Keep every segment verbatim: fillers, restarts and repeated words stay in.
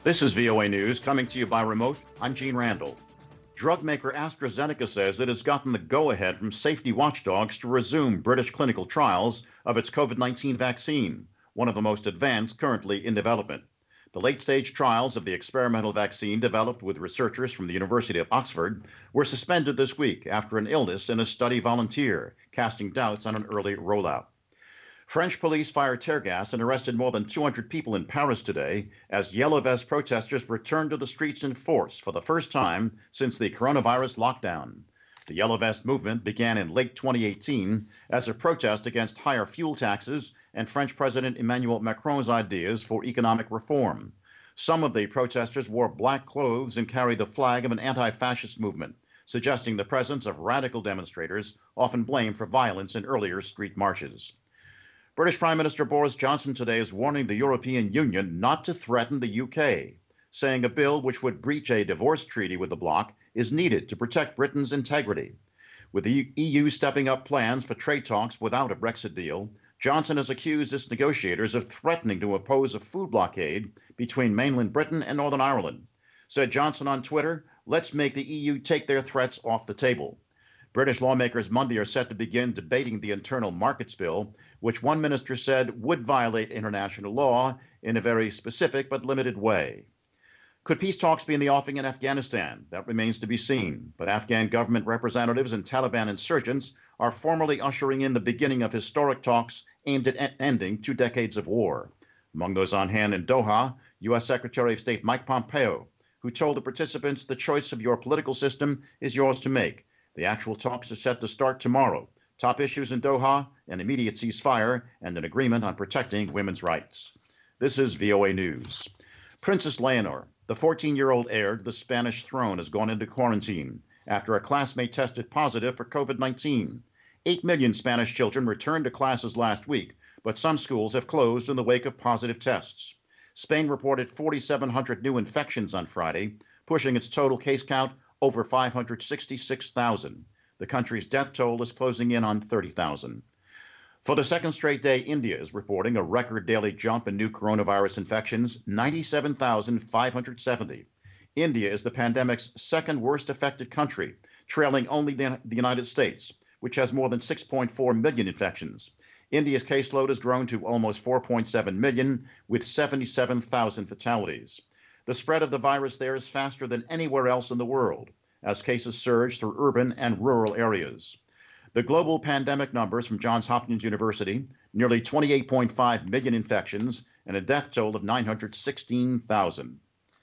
This is V O A News, coming to you by remote. I'm Gene Randall. Drug maker AstraZeneca says it has gotten the go-ahead from safety watchdogs to resume British clinical trials of its COVID nineteen vaccine, one of the most advanced currently in development. The late-stage trials of the experimental vaccine developed with researchers from the University of Oxford were suspended this week after an illness in a study volunteer, casting doubts on an early rollout. French police fired tear gas and arrested more than two hundred people in Paris today as Yellow Vest protesters returned to the streets in force for the first time since the coronavirus lockdown. The Yellow Vest movement began in late twenty eighteen as a protest against higher fuel taxes and French President Emmanuel Macron's ideas for economic reform. Some of the protesters wore black clothes and carried the flag of an anti-fascist movement, suggesting the presence of radical demonstrators, often blamed for violence in earlier street marches. British Prime Minister Boris Johnson today is warning the European Union not to threaten the U K, saying a bill which would breach a divorce treaty with the bloc is needed to protect Britain's integrity. With the E U stepping up plans for trade talks without a Brexit deal, Johnson has accused its negotiators of threatening to impose a food blockade between mainland Britain and Northern Ireland. Said Johnson on Twitter, "Let's make the E U take their threats off the table." British lawmakers Monday are set to begin debating the Internal Markets Bill, which one minister said would violate international law in a very specific but limited way. Could peace talks be in the offing in Afghanistan? That remains to be seen. But Afghan government representatives and Taliban insurgents are formally ushering in the beginning of historic talks aimed at ending two decades of war. Among those on hand in Doha, U S Secretary of State Mike Pompeo, who told the participants the choice of your political system is yours to make. The actual talks are set to start tomorrow. Top issues in Doha, an immediate ceasefire, and an agreement on protecting women's rights. This is V O A News. Princess Leonor, the fourteen-year-old heir to the Spanish throne, has gone into quarantine after a classmate tested positive for COVID nineteen. Eight million Spanish children returned to classes last week, but some schools have closed in the wake of positive tests. Spain reported forty-seven hundred new infections on Friday, pushing its total case count over five hundred sixty-six thousand. The country's death toll is closing in on thirty thousand. For the second straight day, India is reporting a record daily jump in new coronavirus infections, ninety-seven thousand five hundred seventy. India is the pandemic's second worst affected country, trailing only the United States, which has more than six point four million infections. India's caseload has grown to almost four point seven million, with seventy-seven thousand fatalities. The spread of the virus there is faster than anywhere else in the world, as cases surge through urban and rural areas. The global pandemic numbers from Johns Hopkins University, nearly twenty-eight point five million infections and a death toll of nine hundred sixteen thousand.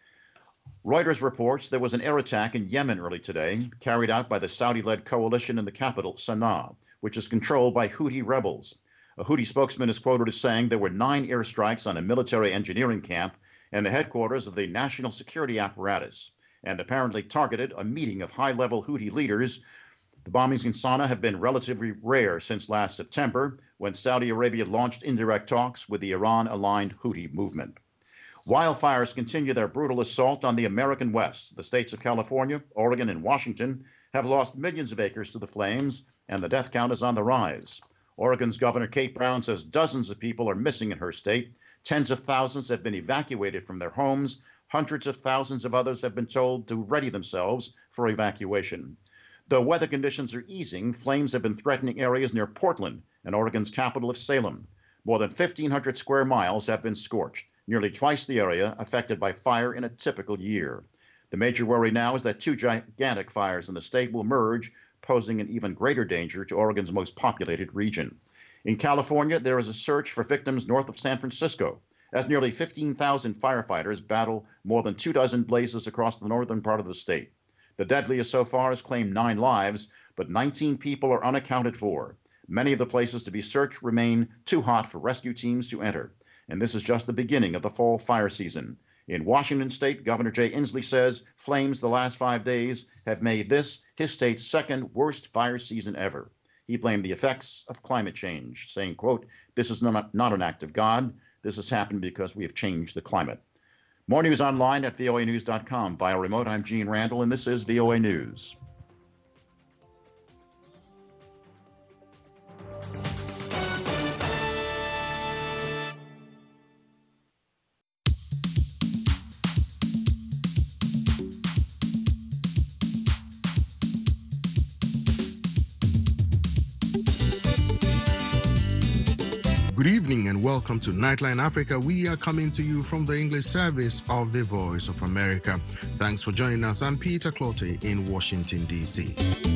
Reuters reports there was an air attack in Yemen early today, carried out by the Saudi-led coalition in the capital, Sana'a, which is controlled by Houthi rebels. A Houthi spokesman is quoted as saying there were nine airstrikes on a military engineering camp and the headquarters of the national security apparatus, and apparently targeted a meeting of high-level Houthi leaders. The bombings in Sana'a have been relatively rare since last September, when Saudi Arabia launched indirect talks with the Iran-aligned Houthi movement. Wildfires continue their brutal assault on the American West. The states of California, Oregon, and Washington have lost millions of acres to the flames, and the death count is on the rise. Oregon's Governor Kate Brown says dozens of people are missing in her state. Tens of thousands have been evacuated from their homes. Hundreds of thousands of others have been told to ready themselves for evacuation. Though weather conditions are easing, flames have been threatening areas near Portland and Oregon's capital of Salem. More than fifteen hundred square miles have been scorched, nearly twice the area affected by fire in a typical year. The major worry now is that two gigantic fires in the state will merge, posing an even greater danger to Oregon's most populated region. In California, there is a search for victims north of San Francisco, as nearly fifteen thousand firefighters battle more than two dozen blazes across the northern part of the state. The deadliest so far has claimed nine lives, but nineteen people are unaccounted for. Many of the places to be searched remain too hot for rescue teams to enter, and this is just the beginning of the fall fire season. In Washington state, Governor Jay Inslee says flames the last five days have made this his state's second worst fire season ever. He blamed the effects of climate change, saying, quote, "This is not, not an act of God. This has happened because we have changed the climate." More news online at V O A news dot com. Via remote, I'm Gene Randall, and this is V O A News. Good evening and welcome to Nightline Africa. We are coming to you from the English service of the Voice of America. Thanks for joining us. I'm Peter Clottey in Washington, D C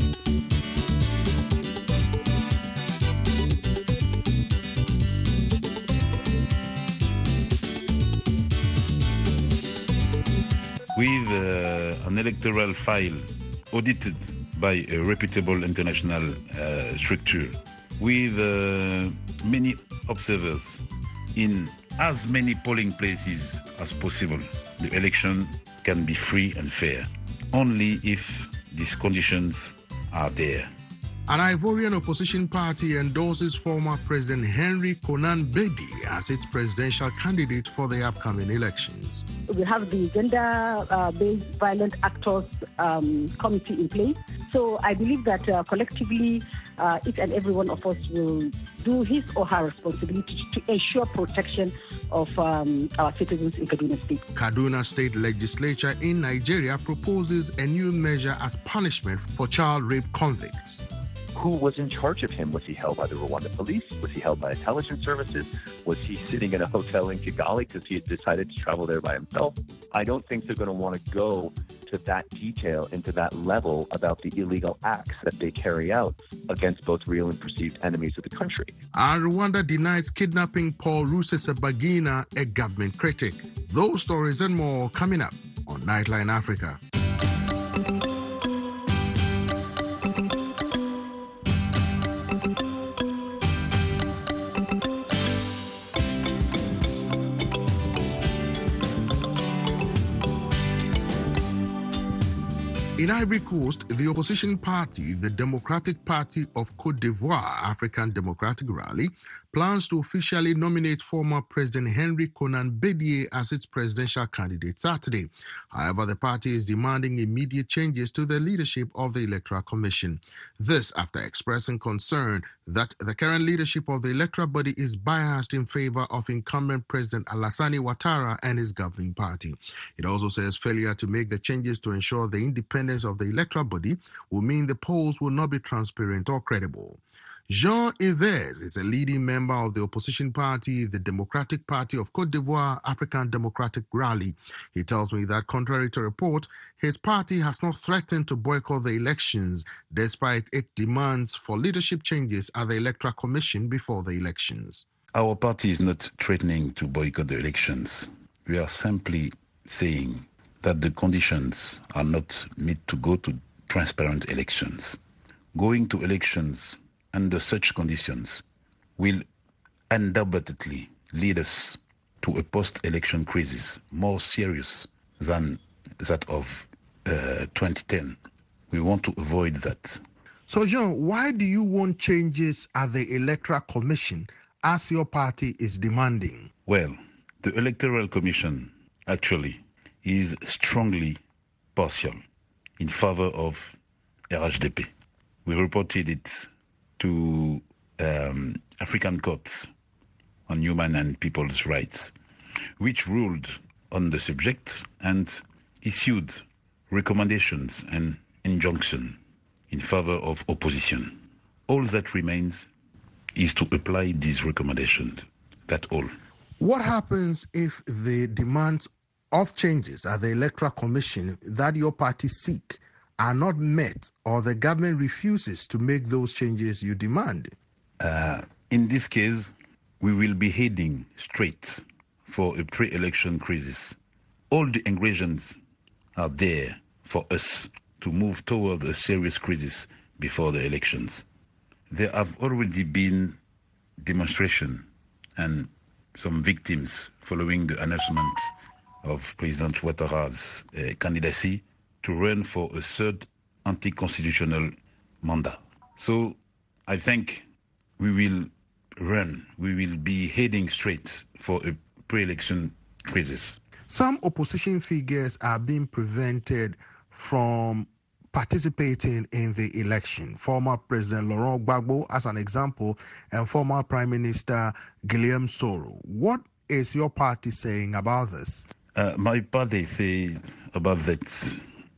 With uh, an electoral file audited by a reputable international uh, structure, with uh, many observers in as many polling places as possible, the election can be free and fair, only if these conditions are there. An Ivorian opposition party endorses former President Henry Konan Bedie as its presidential candidate for the upcoming elections. We have the Gender-Based uh, Violent Actors um, Committee in place. So I believe that uh, collectively, uh, each and every one of us will do his or her responsibility to ensure protection of um, our citizens in Kaduna State. Kaduna State Legislature in Nigeria proposes a new measure as punishment for child rape convicts. Who was in charge of him? Was he held by the Rwanda police? Was he held by intelligence services? Was he sitting in a hotel in Kigali because he had decided to travel there by himself? I don't think they're going to want to go to that detail and to that level about the illegal acts that they carry out against both real and perceived enemies of the country. And Rwanda denies kidnapping Paul Rusesabagina, a government critic. Those stories and more coming up on Nightline Africa. In Ivory Coast, the opposition party, the Democratic Party of Côte d'Ivoire African Democratic Rally, plans to officially nominate former President Henry Konan Bedie as its presidential candidate Saturday. However, the party is demanding immediate changes to the leadership of the Electoral Commission. This after expressing concern that the current leadership of the electoral body is biased in favor of incumbent President Alassane Ouattara and his governing party. It also says failure to make the changes to ensure the independence of the electoral body will mean the polls will not be transparent or credible. Jean Yves is a leading member of the opposition party, the Democratic Party of Côte d'Ivoire African Democratic Rally. He tells me that contrary to report, his party has not threatened to boycott the elections despite its demands for leadership changes at the Electoral Commission before the elections. Our party is not threatening to boycott the elections. We are simply saying that the conditions are not met to go to transparent elections. Going to elections under such conditions will undoubtedly lead us to a post-election crisis more serious than that of uh, twenty ten. We want to avoid that. So, Jean, why do you want changes at the Electoral Commission as your party is demanding? Well, the Electoral Commission actually is strongly partial in favor of R H D P. We reported it to um, African courts on human and people's rights, which ruled on the subject and issued recommendations and injunction in favor of opposition. All that remains is to apply these recommendations. That's all. What happens if the demands of changes at the Electoral Commission that your party seek are not met, or the government refuses to make those changes you demand? Uh, in this case, we will be heading straight for a pre-election crisis. All the ingredients are there for us to move toward a serious crisis before the elections. There have already been demonstrations and some victims following the announcement of President Ouattara's uh, candidacy to run for a third anti-constitutional mandat. So I think we will run, we will be heading straight for a pre-election crisis. Some opposition figures are being prevented from participating in the election. Former President Laurent Gbagbo, as an example, and former Prime Minister Guillaume Soro. What is your party saying about this? Uh, my party say about that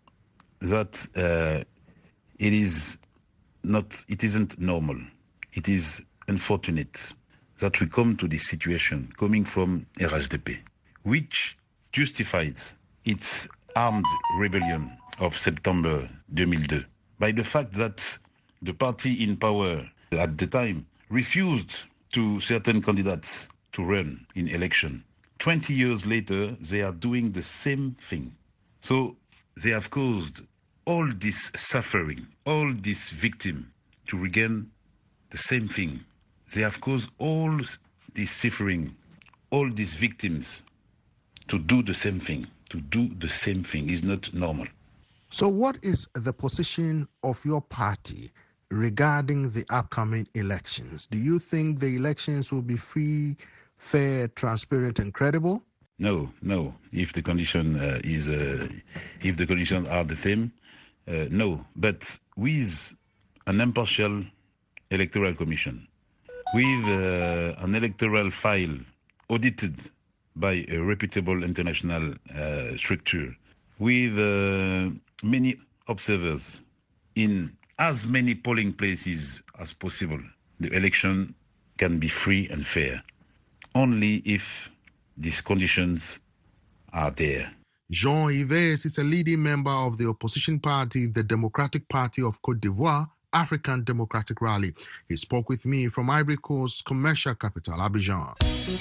that uh, it is not, it isn't normal. It is unfortunate that we come to this situation coming from R H D P, which justifies its armed rebellion of September two thousand two by the fact that the party in power at the time refused to certain candidates to run in election. twenty years later, they are doing the same thing. So they have caused all this suffering, all this victim to regain the same thing. They have caused all this suffering, all these victims to do the same thing. To do the same thing is not normal. So what is the position of your party regarding the upcoming elections? Do you think the elections will be free, fair, transparent, and credible? No, no. If the condition uh, is, uh, if the conditions are the same, uh, no. But with an impartial electoral commission, with uh, an electoral file audited by a reputable international uh, structure, with uh, many observers in as many polling places as possible, the election can be free and fair, only if these conditions are there. Jean Yves is a leading member of the opposition party, the Democratic Party of Côte d'Ivoire, African Democratic Rally. He spoke with me from Ivory Coast's commercial capital, Abidjan.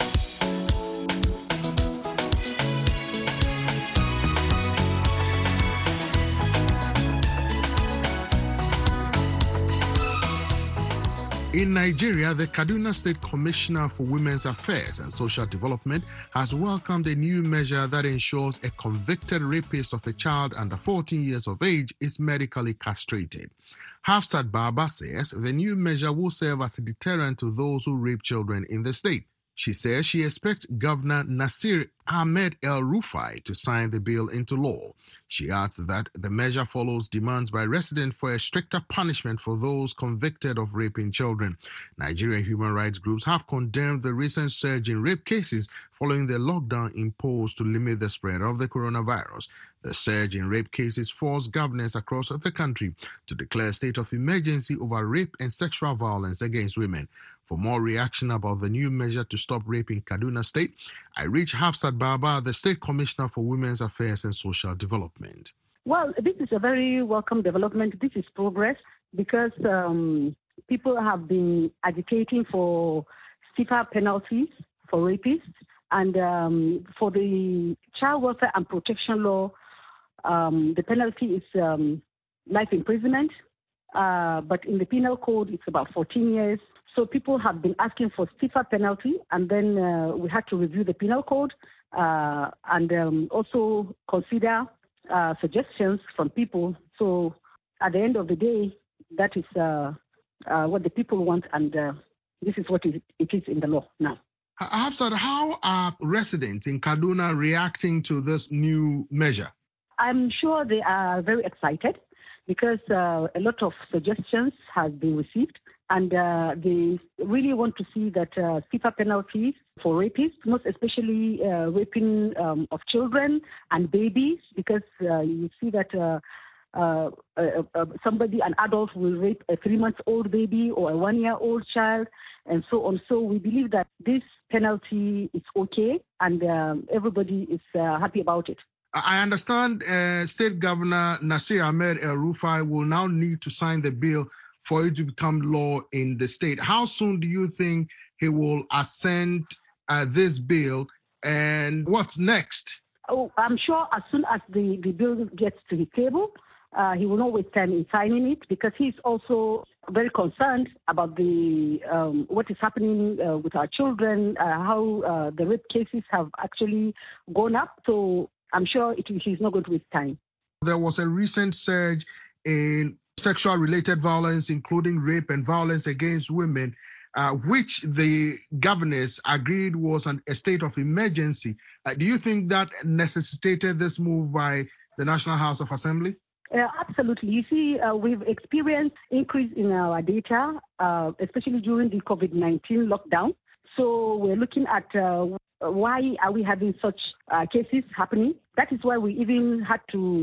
In Nigeria, the Kaduna State Commissioner for Women's Affairs and Social Development has welcomed a new measure that ensures a convicted rapist of a child under fourteen years of age is medically castrated. Hafsat Baba says the new measure will serve as a deterrent to those who rape children in the state. She says she expects Governor Nasir Ahmed El-Rufai to sign the bill into law. She adds that the measure follows demands by residents for a stricter punishment for those convicted of raping children. Nigerian human rights groups have condemned the recent surge in rape cases following the lockdown imposed to limit the spread of the coronavirus. The surge in rape cases forced governors across the country to declare a state of emergency over rape and sexual violence against women. For more reaction about the new measure to stop rape in Kaduna State, I reached Hafsat Baba, the State Commissioner for Women's Affairs and Social Development. Well, this is a very welcome development. This is progress because um, people have been agitating for stiffer penalties for rapists. And um, for the Child Welfare and Protection Law, um, the penalty is um, life imprisonment. Uh, but in the penal code, it's about fourteen years. So people have been asking for stiffer penalty, and then uh, we had to review the penal code uh, and um, also consider uh, suggestions from people. So at the end of the day, that is uh, uh, what the people want, and uh, this is what it is in the law now. Hafsat, how are residents in Kaduna reacting to this new measure? I'm sure they are very excited because uh, a lot of suggestions have been received. And uh, they really want to see that uh, stiffer penalties for rapists, most especially uh, raping um, of children and babies, because uh, you see that uh, uh, uh, uh, somebody, an adult, will rape a three-month-old baby or a one-year-old child, and so on. So we believe that this penalty is okay, and um, everybody is uh, happy about it. I understand uh, State Governor Nasir Ahmed El-Rufai will now need to sign the bill for it to become law in the state. How soon do you think he will assent uh, this bill, and what's next? Oh, I'm sure as soon as the, the bill gets to the table, uh, he will not waste time in signing it, because he's also very concerned about the um, what is happening uh, with our children, uh, how uh, the rape cases have actually gone up. So I'm sure it, he's not going to waste time. There was a recent surge in sexual-related violence, including rape and violence against women, uh, which the governors agreed was an, a state of emergency. Uh, do you think that necessitated this move by the National House of Assembly? Uh, absolutely. You see, uh, we've experienced increase in our data, uh, especially during the COVID nineteen lockdown. So we're looking at uh, why are we having such uh, cases happening. That is why we even had to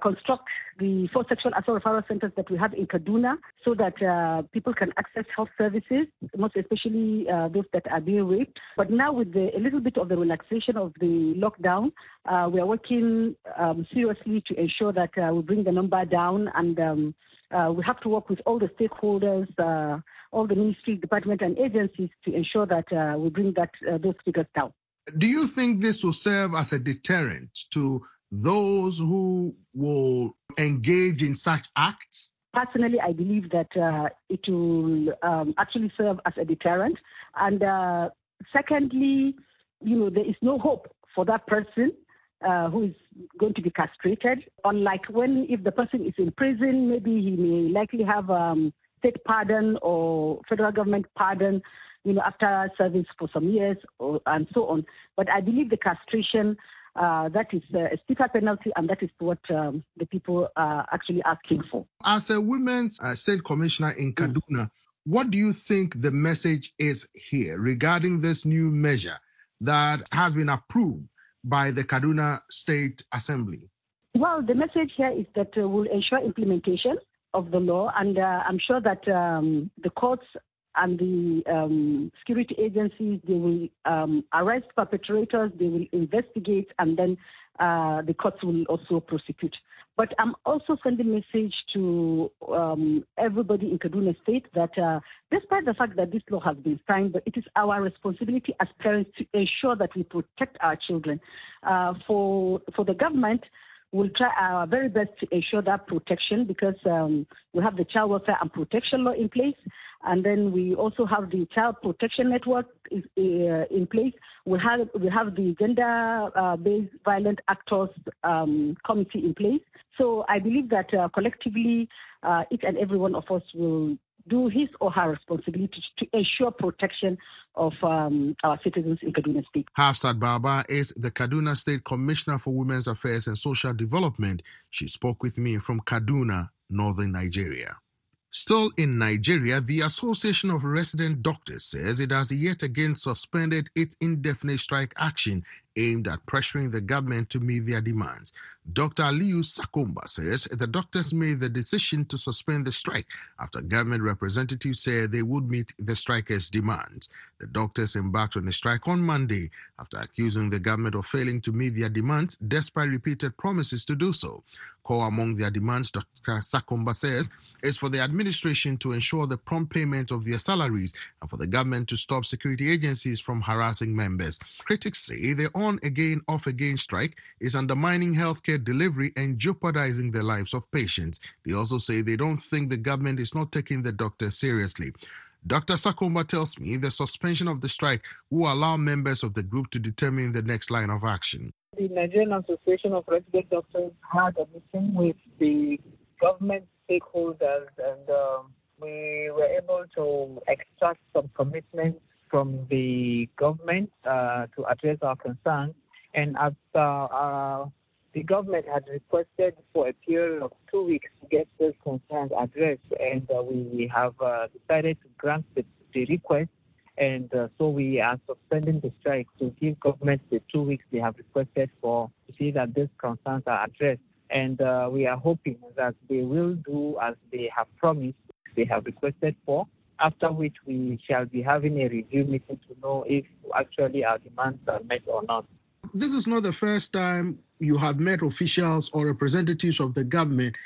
reconstruct the four sexual assault referral centers that we have in Kaduna so that uh, people can access health services, most especially uh, those that are being raped. But now with the, a little bit of the relaxation of the lockdown, uh, we are working um, seriously to ensure that uh, we bring the number down, and um, uh, we have to work with all the stakeholders, uh, all the ministry, department, and agencies to ensure that uh, we bring that uh, those figures down. Do you think this will serve as a deterrent to those who will engage in such acts? Personally, I believe that uh, it will um, actually serve as a deterrent. And uh, secondly, you know, there is no hope for that person uh, who is going to be castrated. Unlike when, if the person is in prison, maybe he may likely have um, state pardon or federal government pardon, you know, after service for some years or, and so on. But I believe the castration, uh, that is a stiffer penalty, and that is what um, the people are actually asking for. As a women's uh, state commissioner in Kaduna, mm. what do you think the message is here regarding this new measure that has been approved by the Kaduna State Assembly? Well, the message here is that uh, we'll ensure implementation of the law, and uh, I'm sure that um, the courts and the um, security agencies, they will um, arrest perpetrators, they will investigate, and then uh, the courts will also prosecute. But I'm also sending a message to um, everybody in Kaduna State that uh, despite the fact that this law has been signed, but it is our responsibility as parents to ensure that we protect our children. Uh, for, for the government, we'll try our very best to ensure that protection, because um, we have the Child Welfare and Protection Law in place, and then we also have the Child Protection Network is, uh, in place. We have we have the Gender-Based uh, Violent Actors um, Committee in place. So I believe that uh, collectively, uh, each and every one of us will do his or her responsibility to ensure protection of um, our citizens in Kaduna State. Hafsat Baba is the Kaduna State Commissioner for Women's Affairs and Social Development. She spoke with me from Kaduna, northern Nigeria. Still in Nigeria, the Association of Resident Doctors says it has yet again suspended its indefinite strike action aimed at pressuring the government to meet their demands. Doctor Aliyu Sakumba says the doctors made the decision to suspend the strike after government representatives said they would meet the strikers' demands. The doctors embarked on a strike on Monday after accusing the government of failing to meet their demands despite repeated promises to do so. Core among their demands, Doctor Sakumba says, is for the administration to ensure the prompt payment of their salaries and for the government to stop security agencies from harassing members. Critics say the on-again, off-again strike is undermining healthcare delivery and jeopardizing the lives of patients. They also say they don't think the government is not taking the doctors seriously. Doctor Sakumba tells me the suspension of the strike will allow members of the group to determine the next line of action. The Nigerian Association of Resident Doctors had a meeting with the government stakeholders, and um, we were able to extract some commitments from the government uh, to address our concerns. And as uh, uh, the government had requested for a period of two weeks to get those concerns addressed, and uh, we have uh, decided to grant the, the request. And uh, so we are suspending the strike to give government the two weeks they have requested for to see that these concerns are addressed. And uh, we are hoping that they will do as they have promised, they have requested for, after which we shall be having a review meeting to know if actually our demands are met or not. This is not the first time you have met officials or representatives of the government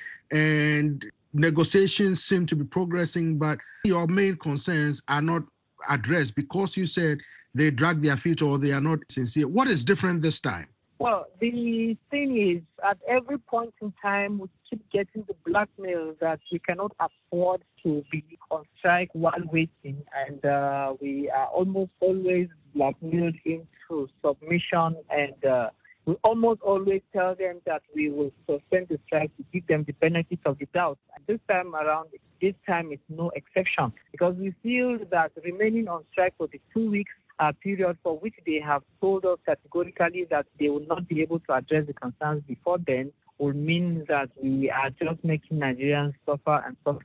and negotiations seem to be progressing, but your main concerns are not addressed because you said they drag their feet or they are not sincere. What is different this time? Well, the thing is, at every point in time, we keep getting the blackmail that we cannot afford to be on strike while waiting, and uh, we are almost always blackmailed into submission, and uh, we almost always tell them that we will suspend the strike to give them the benefit of the doubt. And this time around, this time is no exception, because we feel that remaining on strike for the two weeks uh, period for which they have told us categorically that they will not be able to address the concerns before then will mean that we are just making Nigerians suffer and suffer.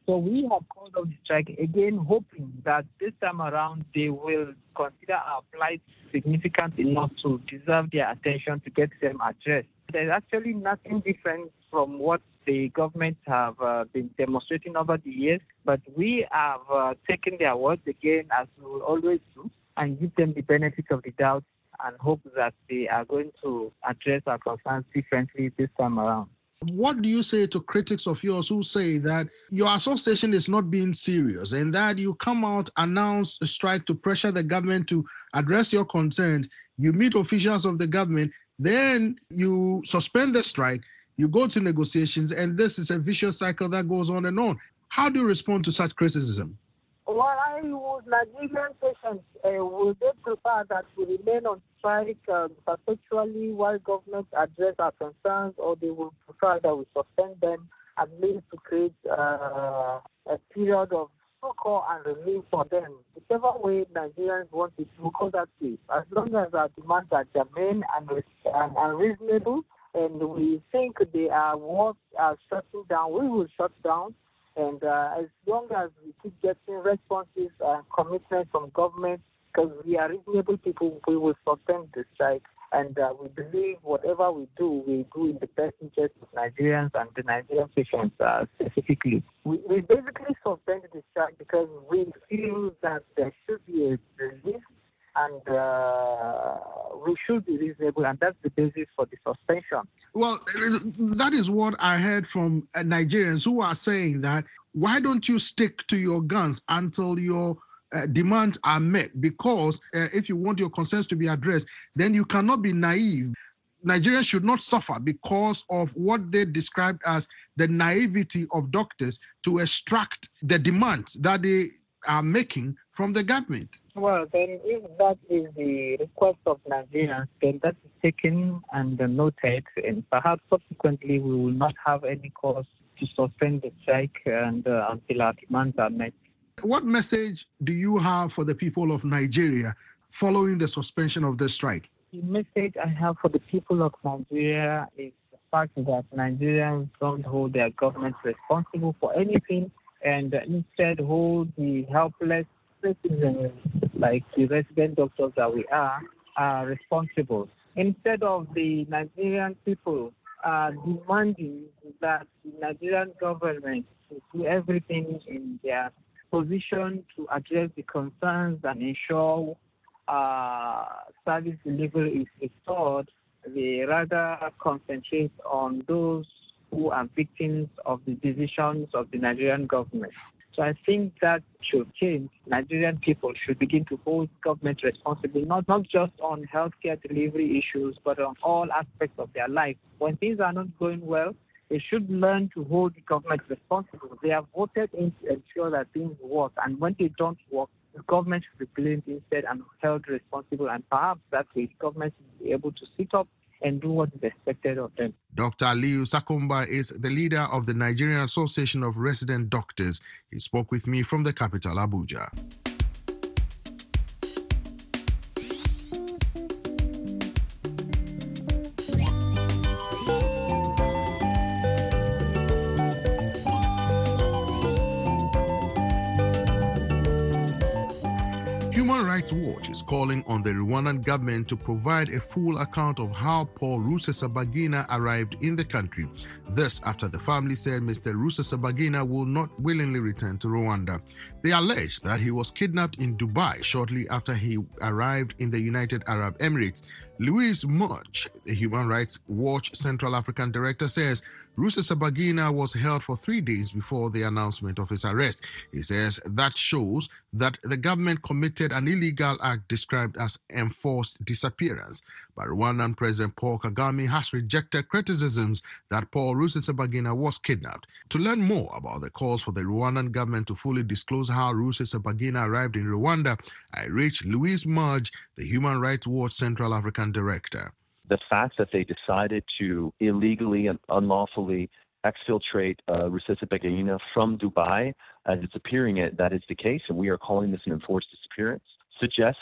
So we have called off the strike again, hoping that this time around they will consider our plight significant enough to deserve their attention to get them addressed. There's actually nothing different from what the government have uh, been demonstrating over the years, but we have uh, taken their words again, as we will always do, and give them the benefit of the doubt and hope that they are going to address our concerns differently this time around. What do you say to critics of yours who say that your association is not being serious and that you come out, announce a strike to pressure the government to address your concerns, you meet officials of the government, then you suspend the strike, you go to negotiations, and this is a vicious cycle that goes on and on. How do you respond to such criticism? Well, I would, Nigerian patients, uh, would they prefer that we remain on strike uh, perpetually while governments address our concerns, or they would prefer that we suspend them at least to create uh, a period of succor and relief for them? Whichever way Nigerians want it, we'll go that way. As long as our demands are germane and, and, and reasonable, and we think they are worth uh, shutting down, we will shut down. And uh, as long as we keep getting responses and commitments from government, because we are reasonable people, we will suspend the strike. And uh, we believe whatever we do, we do in the best interest of Nigerians and the Nigerian patients uh, specifically. We, we basically suspended the strike because we feel that there should be a relief and uh, we should be reasonable, and that's the basis for the suspension. Well, that is what I heard from Nigerians who are saying that, why don't you stick to your guns until your uh, demands are met? Because uh, if you want your concerns to be addressed, then you cannot be naive. Nigerians should not suffer because of what they described as the naivety of doctors to extract the demands that they are making from the government. Well, then if that is the request of Nigerians, then that is taken and noted, and perhaps subsequently we will not have any cause to suspend the strike and uh, until our demands are met. What message do you have for the people of Nigeria following the suspension of the strike? The message I have for the people of Nigeria is the fact that Nigerians don't hold their government responsible for anything, and instead hold the helpless citizens, like the resident doctors that we are, are responsible. Instead of the Nigerian people uh, demanding that the Nigerian government do everything in their position to address the concerns and ensure uh, service delivery is restored, they rather concentrate on those who are victims of the decisions of the Nigerian government. So I think that should change. Nigerian people should begin to hold government responsible, not, not just on healthcare delivery issues, but on all aspects of their life. When things are not going well, they should learn to hold the government responsible. They have voted in to ensure that things work, and when they don't work, the government should be blamed instead and held responsible, and perhaps that way the government should be able to sit up and do what is expected of them. Doctor Aliyu Sakumba is the leader of the Nigerian Association of Resident Doctors. He spoke with me from the capital, Abuja. Human Rights Watch is calling on the Rwandan government to provide a full account of how Paul Rusesabagina arrived in the country. This after the family said Mister Rusesabagina will not willingly return to Rwanda. They allege that he was kidnapped in Dubai shortly after he arrived in the United Arab Emirates. Louise Mudge, the Human Rights Watch Central African Director, says Rusesabagina was held for three days before the announcement of his arrest. He says that shows that the government committed an illegal act described as enforced disappearance. But Rwandan President Paul Kagame has rejected criticisms that Paul Rusesabagina was kidnapped. To learn more about the calls for the Rwandan government to fully disclose how Rusesabagina arrived in Rwanda, I reached Louise Mudge, the Human Rights Watch Central African Director. The fact that they decided to illegally and unlawfully exfiltrate uh, Rusesabagina from Dubai, as it's appearing it, that is the case, and we are calling this an enforced disappearance, suggests that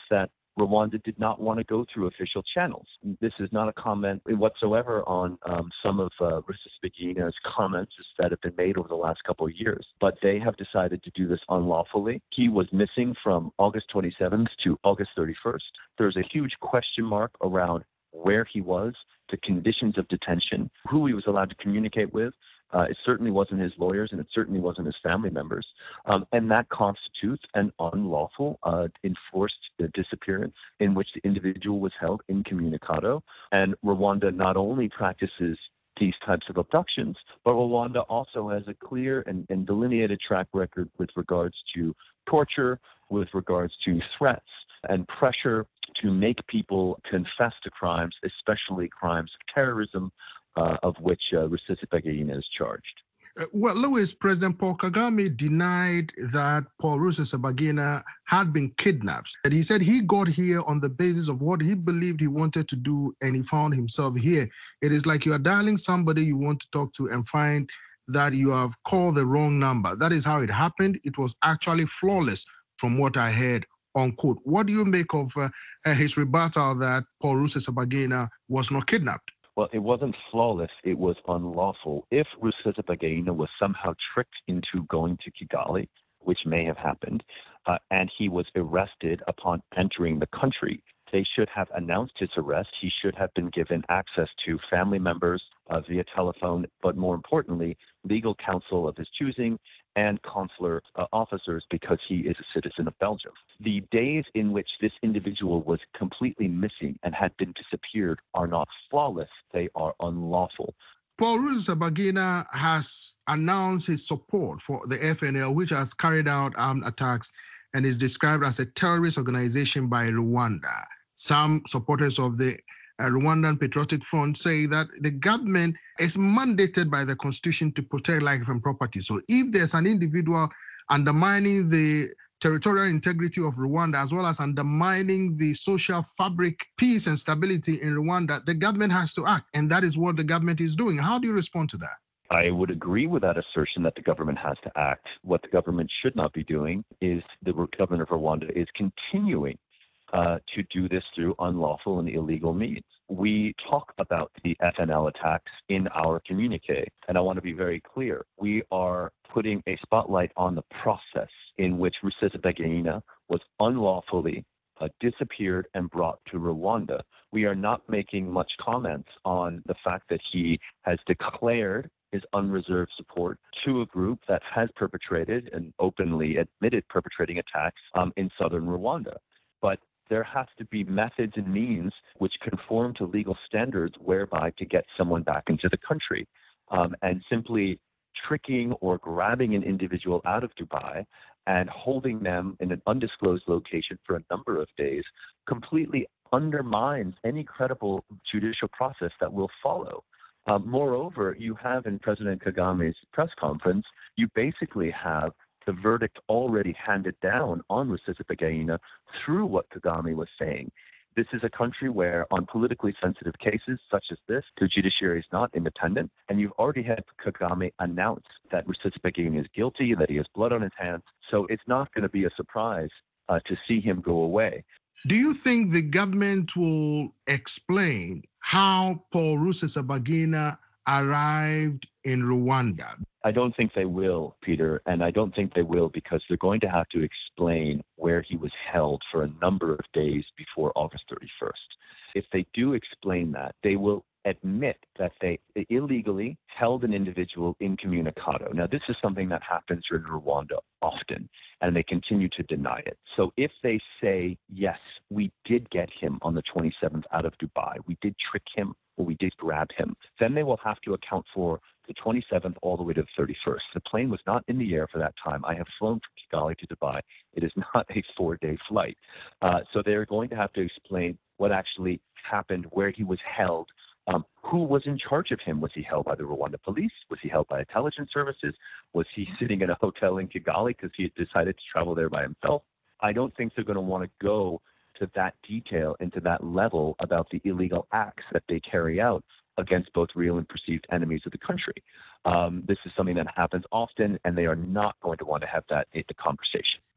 Rwanda did not want to go through official channels. This is not a comment whatsoever on um, some of uh, Rusesabagina's comments that have been made over the last couple of years, but they have decided to do this unlawfully. He was missing from August twenty-seventh to August thirty-first. There's a huge question mark around where he was, the conditions of detention, who he was allowed to communicate with. Uh, it certainly wasn't his lawyers, and it certainly wasn't his family members. Um, and that constitutes an unlawful, uh, enforced uh, disappearance in which the individual was held incommunicado. And Rwanda not only practices these types of abductions, but Rwanda also has a clear and, and delineated track record with regards to torture, with regards to threats and pressure to make people confess to crimes, especially crimes of terrorism, uh, of which uh, Rusesabagina is charged. Uh, well, Louis, President Paul Kagame denied that Paul Rusesabagina had been kidnapped. And he said he got here on the basis of what he believed he wanted to do, and he found himself here. It is like you are dialing somebody you want to talk to and find that you have called the wrong number. That is how it happened. It was actually flawless from what I heard, unquote. What do you make of uh, uh, his rebuttal that Paul Rusesabagina was not kidnapped? Well, it wasn't flawless. It was unlawful. If Rusesabagina was somehow tricked into going to Kigali, which may have happened, uh, and he was arrested upon entering the country, they should have announced his arrest. He should have been given access to family members uh, via telephone, but more importantly, legal counsel of his choosing and consular uh, officers, because he is a citizen of Belgium. The days in which this individual was completely missing and had been disappeared are not flawless. They are unlawful. Paul Rusesabagina has announced his support for the F N L, which has carried out armed attacks and is described as a terrorist organization by Rwanda. Some supporters of the uh, Rwandan Patriotic Front say that the government is mandated by the constitution to protect life and property. So if there's an individual undermining the territorial integrity of Rwanda, as well as undermining the social fabric, peace and stability in Rwanda, the government has to act. And that is what the government is doing. How do you respond to that? I would agree with that assertion that the government has to act. What the government should not be doing is the government of Rwanda is continuing uh, to do this through unlawful and illegal means. We talk about the F N L attacks in our communique, and I want to be very clear. We are putting a spotlight on the process in which Rusesabagina was unlawfully uh, disappeared and brought to Rwanda. We are not making much comments on the fact that he has declared his unreserved support to a group that has perpetrated and openly admitted perpetrating attacks um, in southern Rwanda. But there has to be methods and means which conform to legal standards whereby to get someone back into the country. Um, and simply tricking or grabbing an individual out of Dubai and holding them in an undisclosed location for a number of days completely undermines any credible judicial process that will follow. Uh, moreover, you have in President Kagame's press conference, you basically have the verdict already handed down on Rusesabagina through what Kagame was saying. This is a country where on politically sensitive cases such as this, the judiciary is not independent, and you've already had Kagame announce that Rusesabagina is guilty, that he has blood on his hands, so it's not going to be a surprise uh, to see him go away. Do you think the government will explain how Paul Rusesabagina arrived in Rwanda? I don't think they will, Peter, and I don't think they will because they're going to have to explain where he was held for a number of days before August thirty-first. If they do explain that, they will admit that they illegally held an individual incommunicado. Now, this is something that happens in Rwanda often, and they continue to deny it. So if they say, yes, we did get him on the twenty-seventh out of Dubai, we did trick him, or we did grab him, then they will have to account for the twenty-seventh all the way to the thirty-first. The plane was not in the air for that time. I have flown from Kigali to Dubai. It is not a four-day flight. Uh, so they're going to have to explain what actually happened, where he was held, Um, who was in charge of him? Was he held by the Rwanda police? Was he held by intelligence services? Was he sitting in a hotel in Kigali because he had decided to travel there by himself? I don't think they're going to want to go to that detail and to that level about the illegal acts that they carry out against both real and perceived enemies of the country. Um, this is something that happens often, and they are not going to want to have that in the conversation.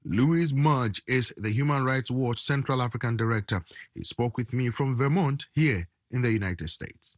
Louis Mudge is the Human Rights Watch Central African Director. He spoke with me from Vermont here in the United States.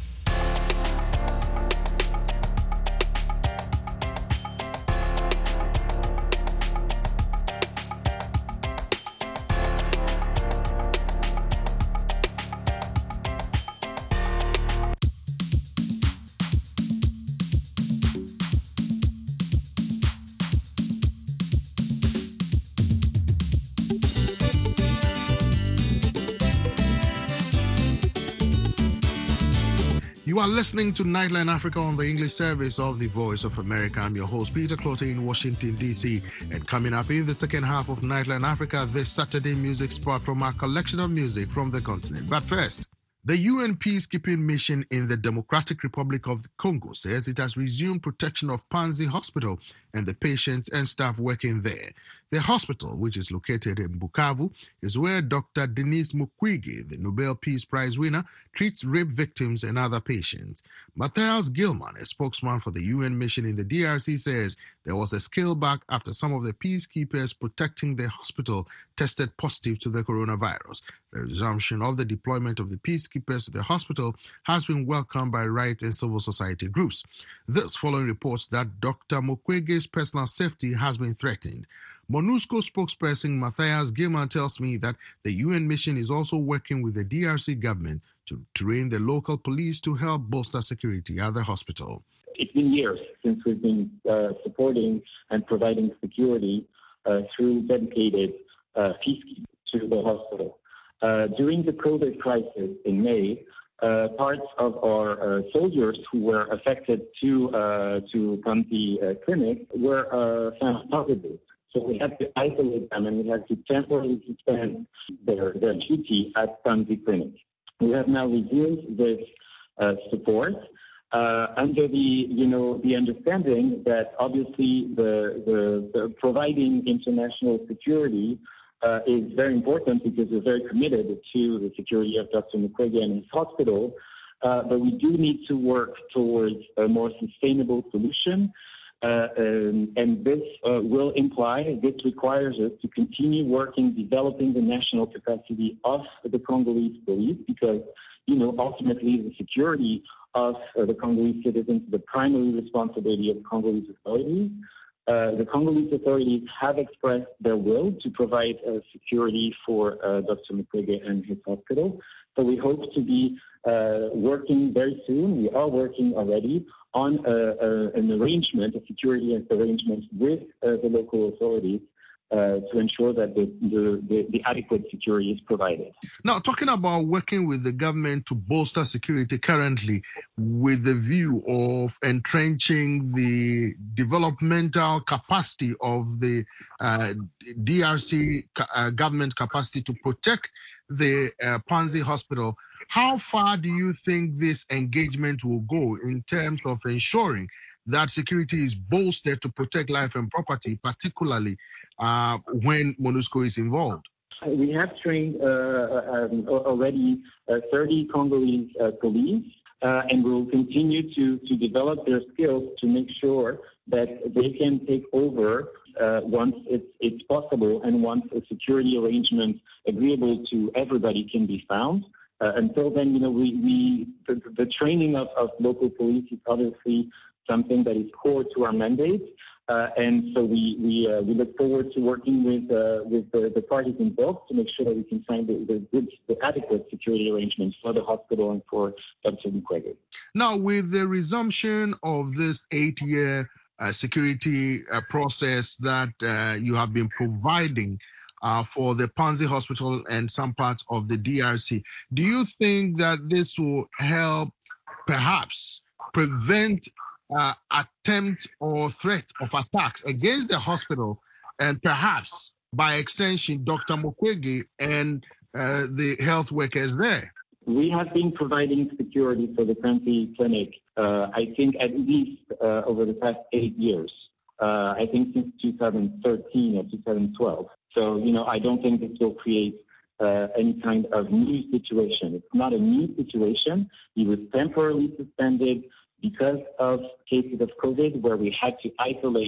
You are listening to Nightline Africa on the English service of the Voice of America. I'm your host, Peter Clotte in Washington, D C. And coming up in the second half of Nightline Africa, this Saturday music spot from our collection of music from the continent. But first, the U N peacekeeping mission in the Democratic Republic of the Congo says it has resumed protection of Panzi Hospital and the patients and staff working there. The hospital, which is located in Bukavu, is where Doctor Denis Mukwege, the Nobel Peace Prize winner, treats rape victims and other patients. Matthias Gilman, a spokesman for the U N mission in the D R C, says there was a scale back after some of the peacekeepers protecting the hospital tested positive to the coronavirus. The resumption of the deployment of the peacekeepers to the hospital has been welcomed by rights and civil society groups. This following reports that Doctor Mukwege's personal safety has been threatened. MONUSCO spokesperson Matthias Gilman tells me that the U N mission is also working with the D R C government to train the local police to help bolster security at the hospital. It's been years since we've been uh, supporting and providing security uh, through dedicated uh, peacekeepers to the hospital. Uh, during the COVID crisis in May, uh, parts of our uh, soldiers who were affected to uh, to Panzi uh, clinic were uh, found positive. So we had to isolate them and we had to temporarily suspend their, their duty at Panzi clinic. We have now resumed this uh, support uh, under the, you know, the understanding that obviously the, the, the providing international security uh, is very important because we're very committed to the security of Doctor Mukwege and his hospital. Uh, but we do need to work towards a more sustainable solution. Uh, um, and this uh, will imply, this requires us to continue working, developing the national capacity of the Congolese police, because, you know, ultimately the security of uh, the Congolese citizens is the primary responsibility of Congolese authorities. Uh, the Congolese authorities have expressed their will to provide uh, security for uh, Doctor Mukwege and his hospital. So we hope to be uh, working very soon. We are working already on uh, uh, an arrangement, a security arrangement with uh, the local authorities uh, to ensure that the, the, the, the adequate security is provided. Now, talking about working with the government to bolster security currently with the view of entrenching the developmental capacity of the uh, D R C uh, government capacity to protect the uh, Panzi Hospital, how far do you think this engagement will go in terms of ensuring that security is bolstered to protect life and property, particularly uh, when MONUSCO is involved? We have trained uh, um, already uh, thirty Congolese uh, police, uh, and we will continue to, to develop their skills to make sure that they can take over uh, once it's, it's possible and once a security arrangement agreeable to everybody can be found. Uh, until then, you know, we, we the, the training of, of local police is obviously something that is core to our mandate, uh, and so we we, uh, we look forward to working with uh, with the, the parties involved to make sure that we can find the, the good, the adequate security arrangements for the hospital and for Doctor Mukwege. Now, with the resumption of this eight-year uh, security uh, process that uh, you have been providing Uh, for the Panzi Hospital and some parts of the D R C, do you think that this will help perhaps prevent uh, attempt or threat of attacks against the hospital and perhaps by extension Doctor Mukwege and uh, the health workers there? We have been providing security for the Panzi clinic, uh, I think at least uh, over the past eight years. Uh, I think since two thousand thirteen or two thousand twelve. So, you know, I don't think this will create uh, any kind of new situation. It's not a new situation. He was temporarily suspended because of cases of COVID where we had to isolate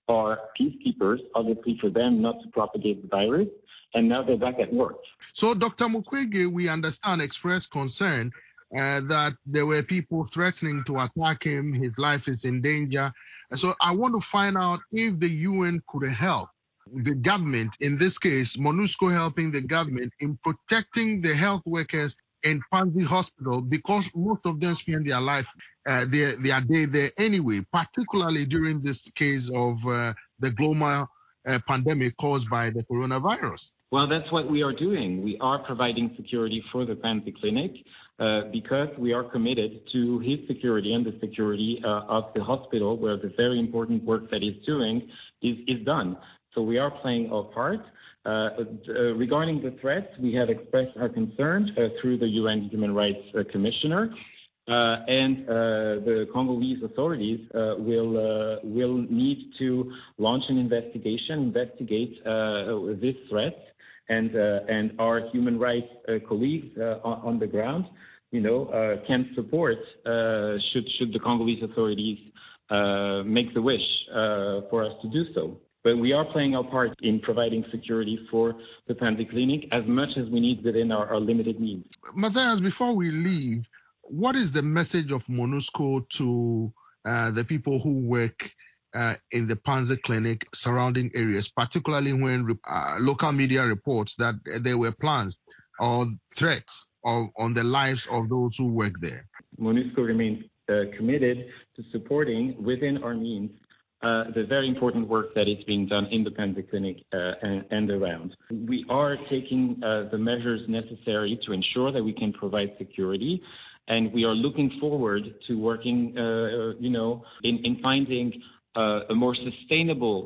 are peacekeepers, obviously for them not to propagate the virus, and now they're back at work. So, Doctor Mukwege, we understand, expressed concern uh, that there were people threatening to attack him, his life is in danger. And so I want to find out if the U N could help the government, in this case, MONUSCO helping the government in protecting the health workers in Panzi Hospital, because most of them spend their life, uh, their, their day there anyway, particularly during this case of uh, the global uh, pandemic caused by the coronavirus. Well, that's what we are doing. We are providing security for the Panzi Clinic uh, because we are committed to his security and the security uh, of the hospital, where the very important work that he's doing is, is done. So we are playing our part. Uh, uh, regarding the threats, we have expressed our concern uh, through the U N Human Rights uh, Commissioner, uh, and uh, the Congolese authorities uh, will uh, will need to launch an investigation, investigate uh, this threat, and uh, and our human rights uh, colleagues uh, on, on the ground, you know, uh, can support uh, should should the Congolese authorities uh, make the wish uh, for us to do so. But we are playing our part in providing security for the Panzi Clinic as much as we need within our, our limited means. Matthias, before we leave, what is the message of MONUSCO to uh, the people who work uh, in the Panzi Clinic surrounding areas, particularly when uh, local media reports that there were plans or threats of, on the lives of those who work there? MONUSCO remains uh, committed to supporting within our means Uh, the very important work that is being done in the Panzi Clinic uh, and, and around. We are taking uh, the measures necessary to ensure that we can provide security, and we are looking forward to working, uh, you know, in, in finding uh, a more sustainable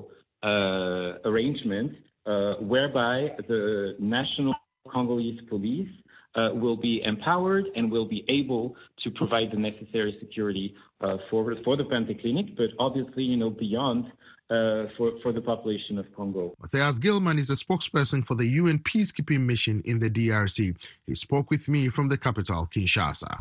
uh, arrangement uh, whereby the National Congolese Police Uh, will be empowered and will be able to provide the necessary security uh, for for the Panzi Clinic, but obviously, you know, beyond uh, for for the population of Congo. Matthias Gilman is a spokesperson for the U N peacekeeping mission in the D R C. He spoke with me from the capital, Kinshasa.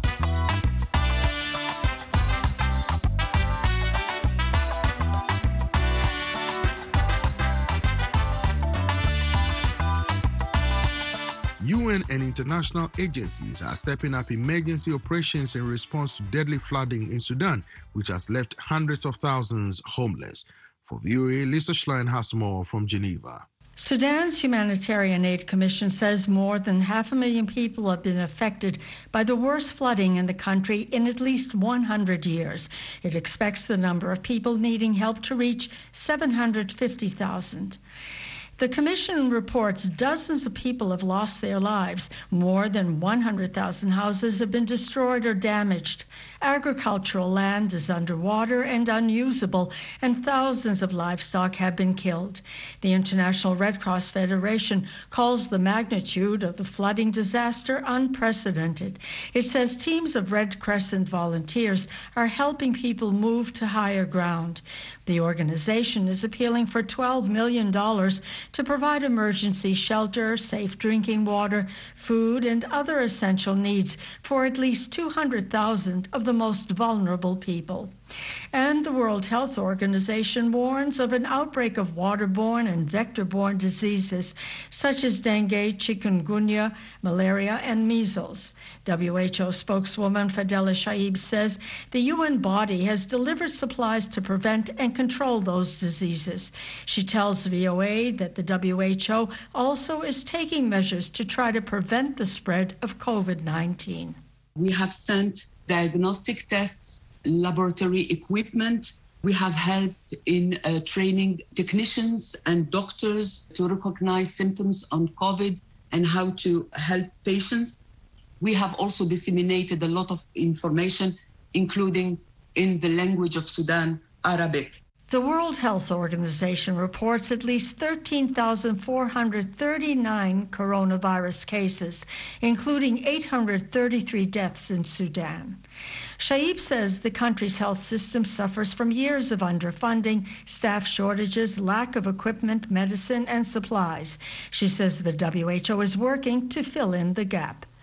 U N and international agencies are stepping up emergency operations in response to deadly flooding in Sudan, which has left hundreds of thousands homeless. For V O A, Lisa Schlein has more from Geneva. Sudan's Humanitarian Aid Commission says more than half a million people have been affected by the worst flooding in the country in at least one hundred years. It expects the number of people needing help to reach seven hundred fifty thousand. The Commission reports dozens of people have lost their lives. More than one hundred thousand houses have been destroyed or damaged. Agricultural land is underwater and unusable, and thousands of livestock have been killed. The International Red Cross Federation calls the magnitude of the flooding disaster unprecedented. It says teams of Red Crescent volunteers are helping people move to higher ground. The organization is appealing for twelve million dollars to provide emergency shelter, safe drinking water, food, and other essential needs for at least two hundred thousand of the most vulnerable people. And the World Health Organization warns of an outbreak of waterborne and vector-borne diseases such as dengue, chikungunya, malaria, and measles. W H O spokeswoman Fadela Shaib says the U N body has delivered supplies to prevent and control those diseases. She tells V O A that the W H O also is taking measures to try to prevent the spread of COVID nineteen. We have sent diagnostic tests, laboratory equipment. We have helped in uh, training technicians and doctors to recognize symptoms on COVID and how to help patients. We have also disseminated a lot of information, including in the language of Sudan, Arabic. The World Health Organization reports at least thirteen thousand four hundred thirty-nine coronavirus cases, including eight hundred thirty-three deaths in Sudan. Shaib says the country's health system suffers from years of underfunding, staff shortages, lack of equipment, medicine, and supplies. She says the W H O is working to fill in the gap.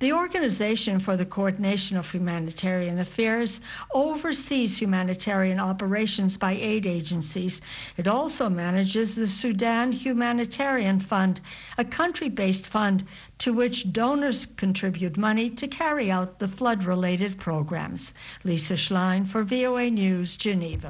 The Organization for the Coordination of Humanitarian Affairs oversees humanitarian operations by aid agencies. It also manages the Sudan Humanitarian Fund, a country-based fund to which donors contribute money to carry out the flood-related programs. Lisa Schlein for V O A News, Geneva.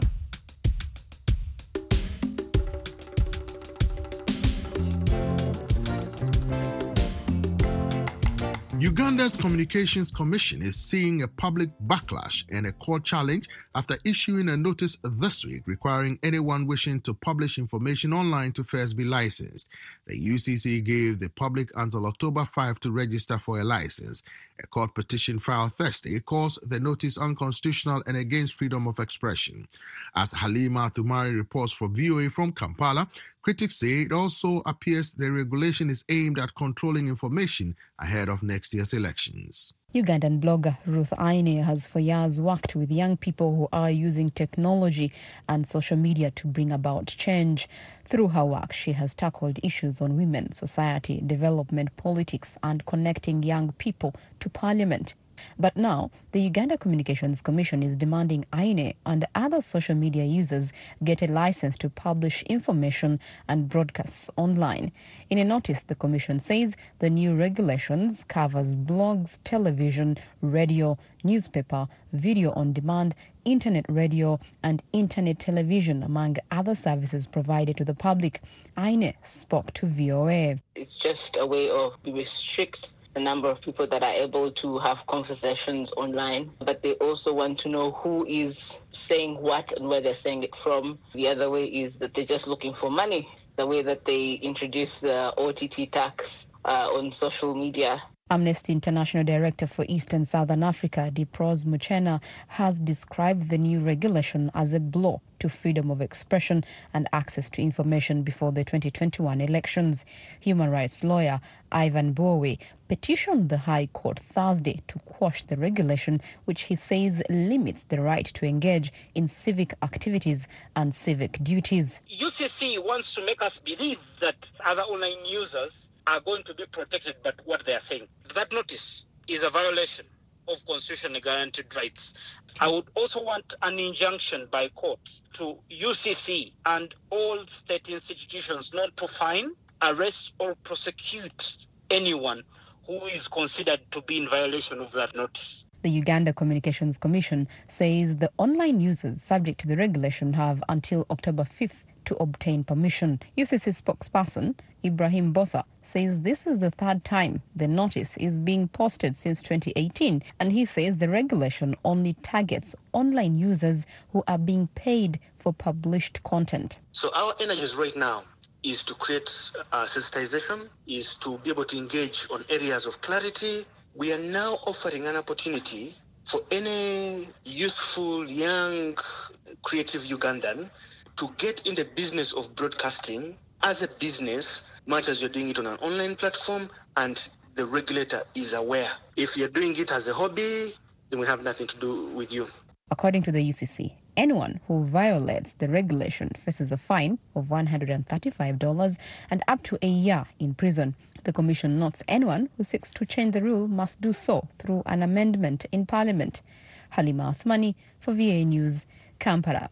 Uganda's Communications Commission is seeing a public backlash and a court challenge after issuing a notice this week requiring anyone wishing to publish information online to first be licensed. The U C C gave the public until October fifth to register for a license. A court petition filed Thursday calls the notice unconstitutional and against freedom of expression. As Halima Tumari reports for V O A from Kampala, critics say it also appears the regulation is aimed at controlling information ahead of next year's elections. Ugandan blogger Ruth Aine has for years worked with young people who are using technology and social media to bring about change. Through her work, she has tackled issues on women, society, development, politics, and connecting young people to parliament. But now, the Uganda Communications Commission is demanding Aine and other social media users get a license to publish information and broadcasts online. In a notice, the Commission says the new regulations covers blogs, television, radio, newspaper, video on demand, internet radio, and internet television, among other services provided to the public. Aine spoke to V O A. It's just a way of we restrict the number of people that are able to have conversations online, but they also want to know who is saying what and where they're saying it from. The other way is that they're just looking for money, the way that they introduce the O T T tax uh, on social media. Amnesty International Director for East and Southern Africa, Diprose Muchena, has described the new regulation as a blow to freedom of expression and access to information before the twenty twenty-one elections. Human rights lawyer Ivan Bowe petitioned the High Court Thursday to quash the regulation, which he says limits the right to engage in civic activities and civic duties. U C C wants to make us believe that other online users are going to be protected by what they are saying. That notice is a violation of constitutionally guaranteed rights. I would also want an injunction by court to U C C and all state institutions not to fine, arrest or prosecute anyone who is considered to be in violation of that notice. The Uganda Communications Commission says the online users subject to the regulation have until October fifth to obtain permission. U C C spokesperson Ibrahim Bossa says this is the third time the notice is being posted since twenty eighteen, and he says the regulation only targets online users who are being paid for published content. So our energies right now is to create uh, sensitization, is to be able to engage on areas of clarity. We are now offering an opportunity for any youthful, young, creative Ugandan to get in the business of broadcasting as a business, much as you're doing it on an online platform, and the regulator is aware. If you're doing it as a hobby, then we have nothing to do with you. According to the U C C, anyone who violates the regulation faces a fine of one hundred thirty-five dollars and up to a year in prison. The Commission notes anyone who seeks to change the rule must do so through an amendment in Parliament. Halima Athmani for V A News, Kampala.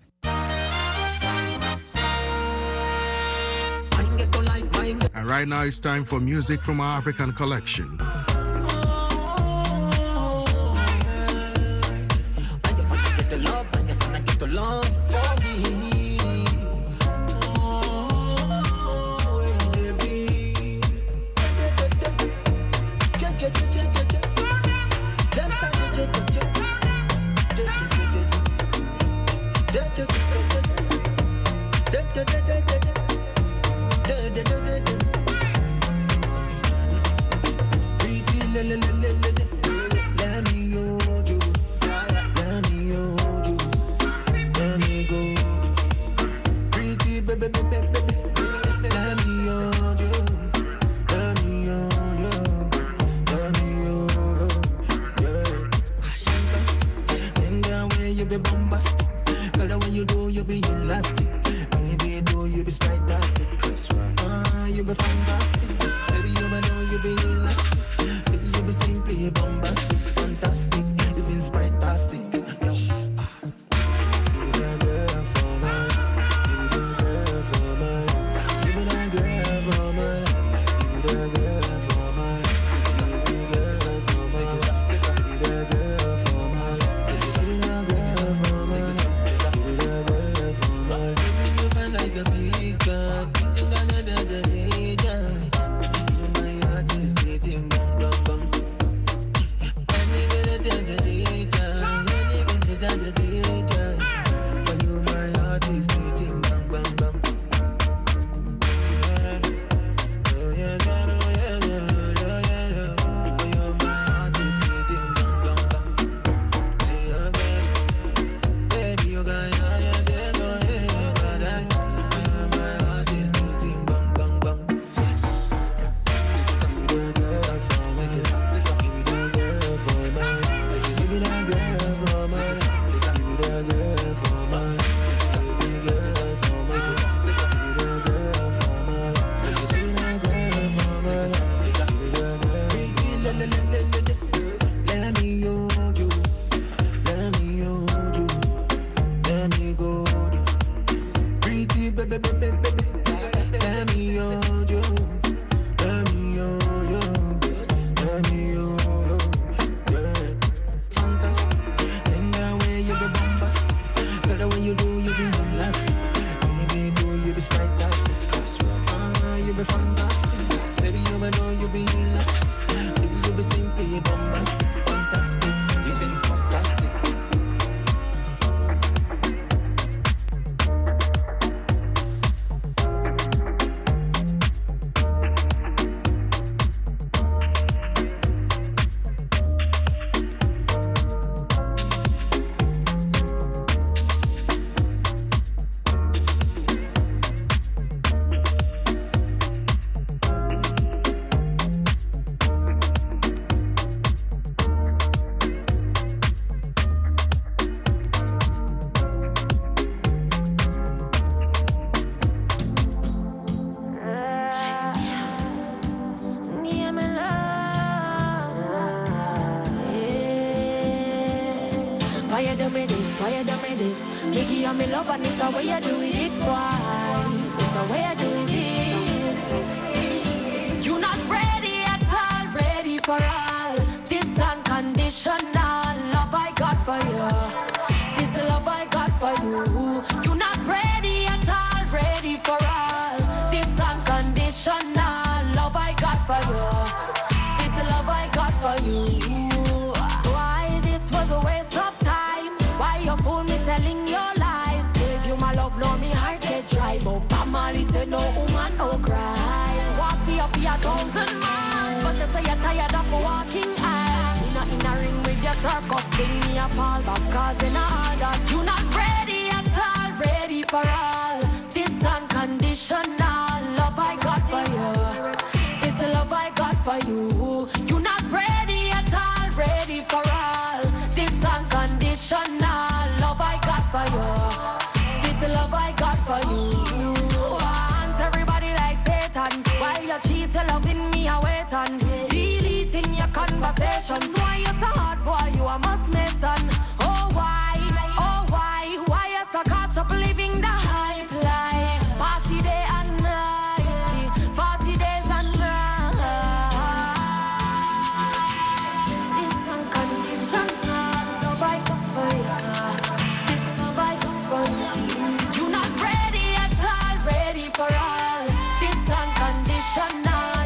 And right now it's time for music from our African collection. be simply bombastic, fantastic, even sprite-tastic.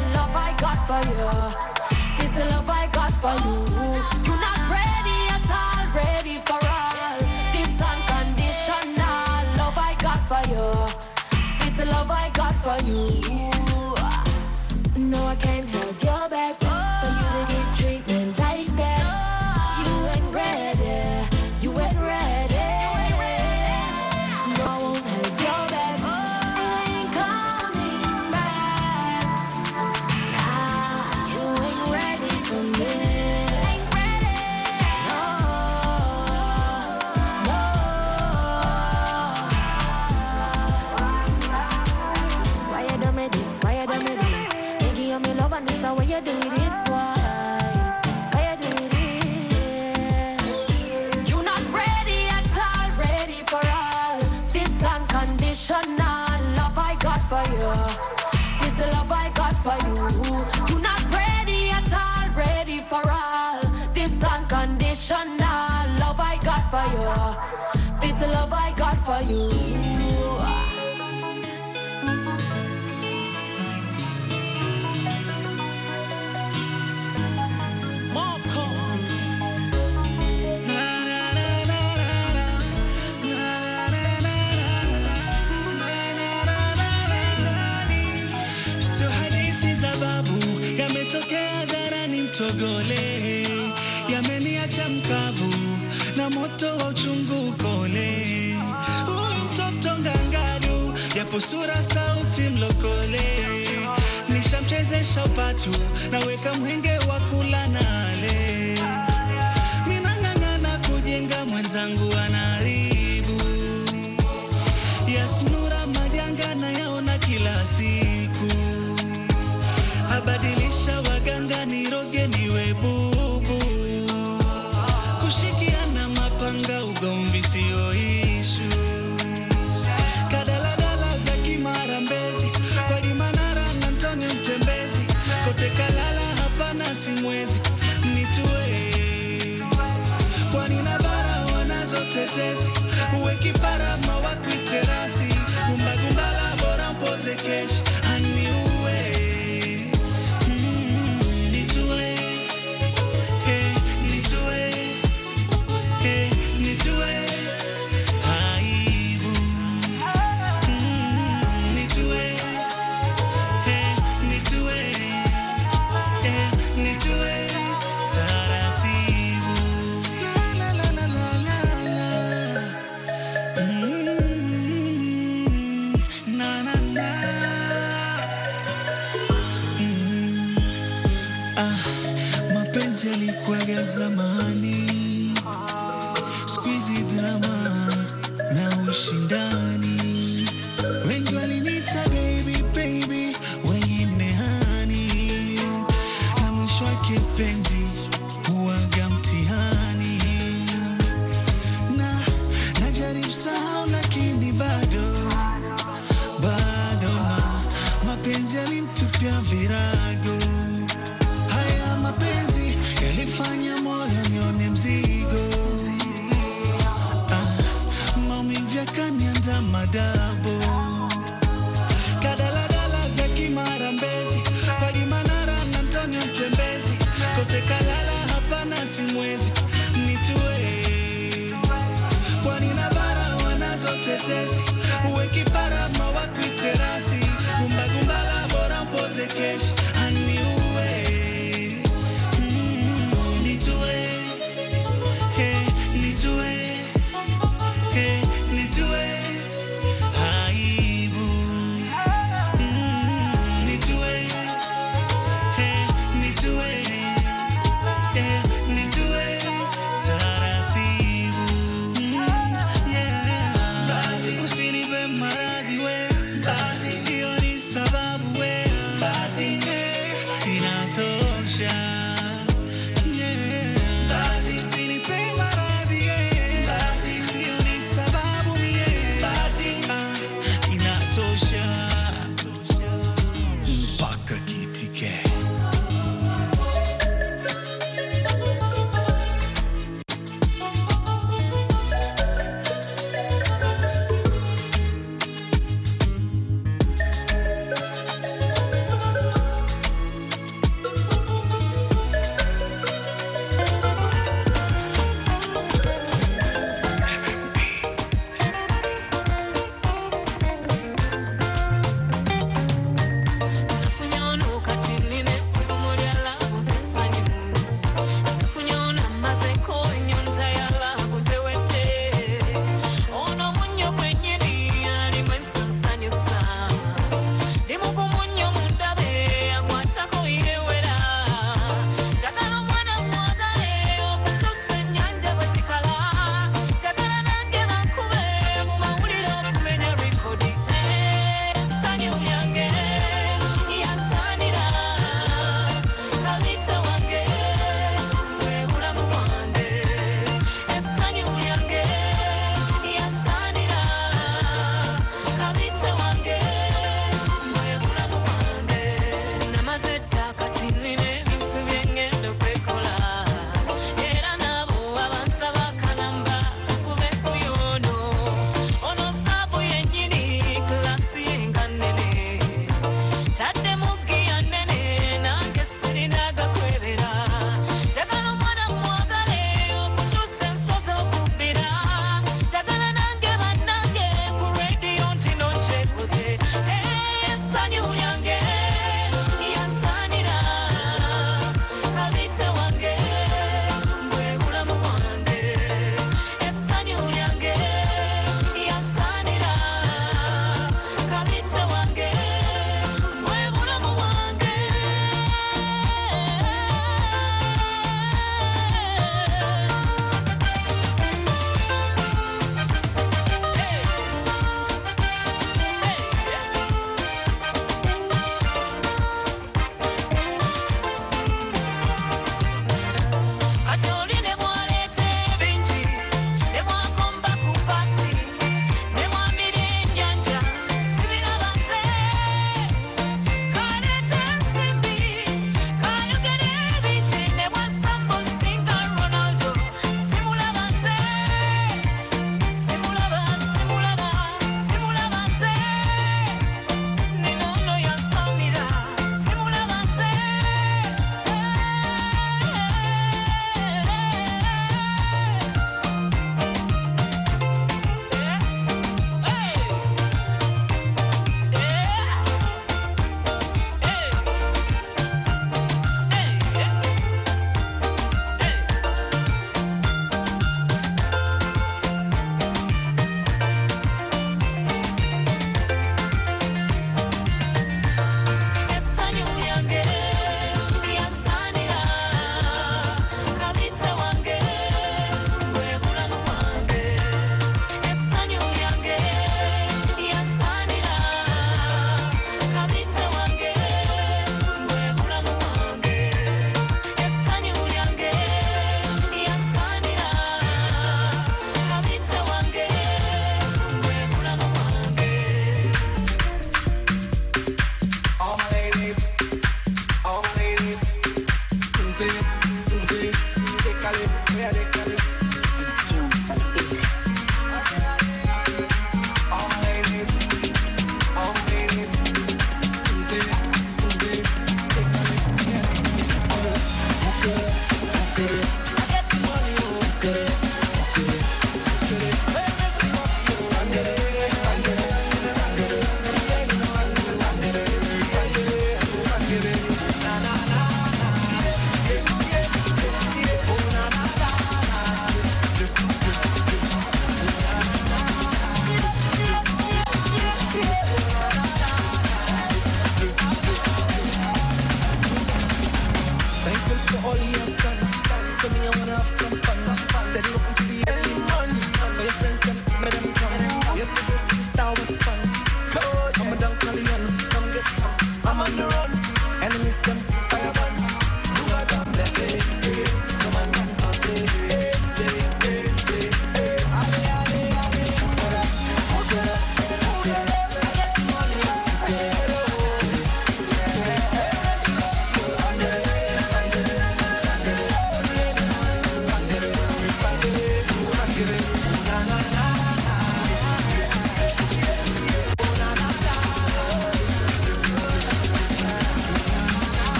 For you, this love I got for you. You're not ready at all. for you. This the love I got for you. Yametokea dharani mtogole, yameniacha mkavu na moto wa uchungu ukole. Huyu mtoto ngangadu, yapo sura sauti mlokole. Nishamchezesha upatu, naweka mwenge wa kula nale. Minang'ang'ana kujenga mwenzangu anaharibu. Yasnura majanga na yaona kila siku. Abadilisha waganga niroge niwe bubu. Kushikiana mapanga ugomvi sio ishu. Kadaladala za Kimara Mbezi, Kwadi Manara na Antonio Mtembezi. Kote Kalala hapana simwezi, nitue. Pwani na bara wanazo tetesi, uwe kipara mawakwi terasi. Gumba gumbala bora mpoze keshi, aniue. Mm-hmm.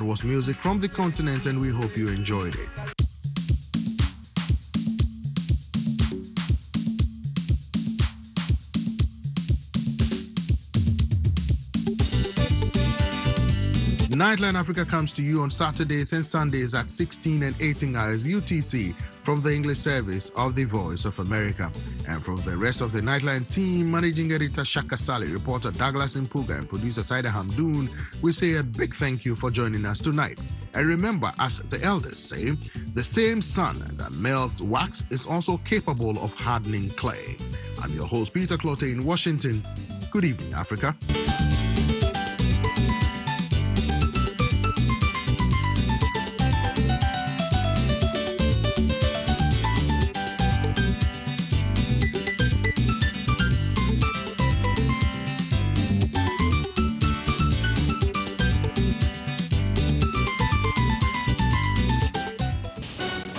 was music from the continent, and we hope you enjoyed it. Nightline Africa comes to you on Saturdays and Sundays at sixteen and eighteen hours U T C from the English service of the Voice of America. And from the rest of the Nightline team, Managing Editor Shaka Sally, reporter Douglas Mpuga, and producer Saida Hamdoon, we say a big thank you for joining us tonight. And remember, as the elders say, the same sun that melts wax is also capable of hardening clay. I'm your host, Peter Clote in Washington. Good evening, Africa.